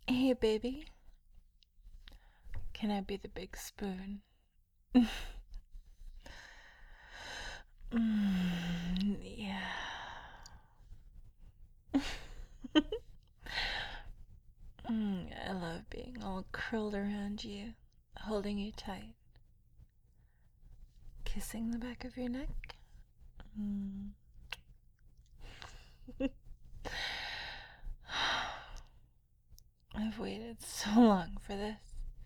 Hey, baby, can I be the big spoon? Yeah. I love being all curled around you, holding you tight, kissing the back of your neck. Mm. I've waited so long for this.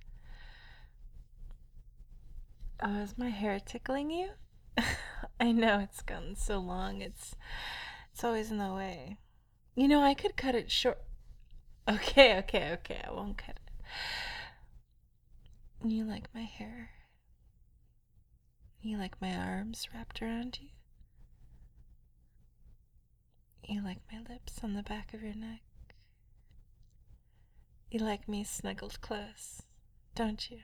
Oh, is my hair tickling you? I know it's gotten so long. It's always in the way. I could cut it short. Okay. I won't cut it. You like my hair? You like my arms wrapped around you? You like my lips on the back of your neck? You like me snuggled close, don't you?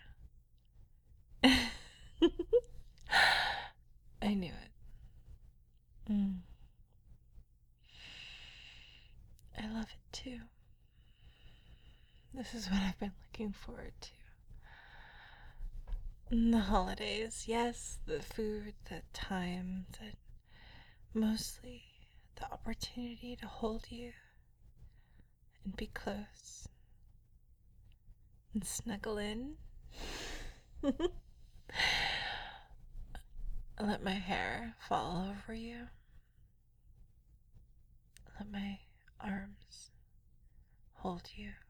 I knew it. Mm. I love it too. This is what I've been looking forward to. The holidays, yes, the food, the time, mostly the opportunity to hold you and be close and snuggle in. Let my hair fall over you. Let my arms hold you.